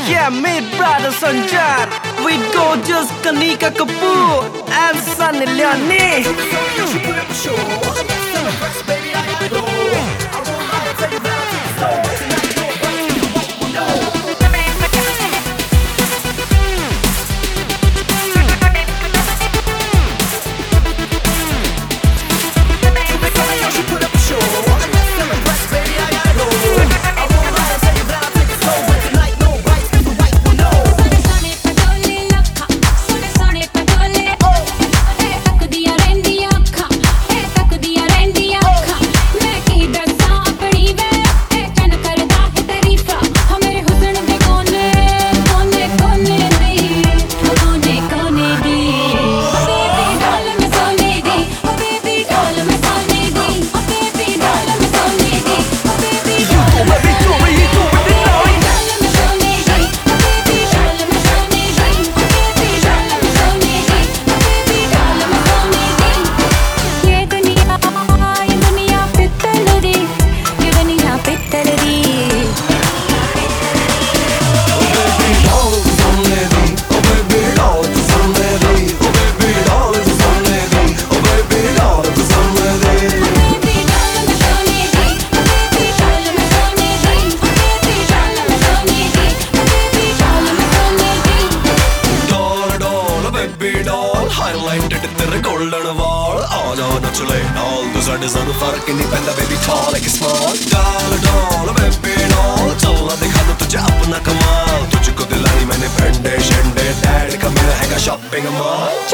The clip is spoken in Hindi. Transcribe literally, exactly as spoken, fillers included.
Yeah, meet brother Sanjar with gorgeous Kanika Kapoor and Sunny Leone. Highlighted तेरे golden वाल आजा नचले नाल तू साडे सानू फर्क नहीं पैंदा baby tall like small डाल डाल baby डाल चलना दिखा दूं तुझे अपना कमाल तुझको दिलाई मैंने फंडे शंडे डैड का मेरा हैगा shopping mall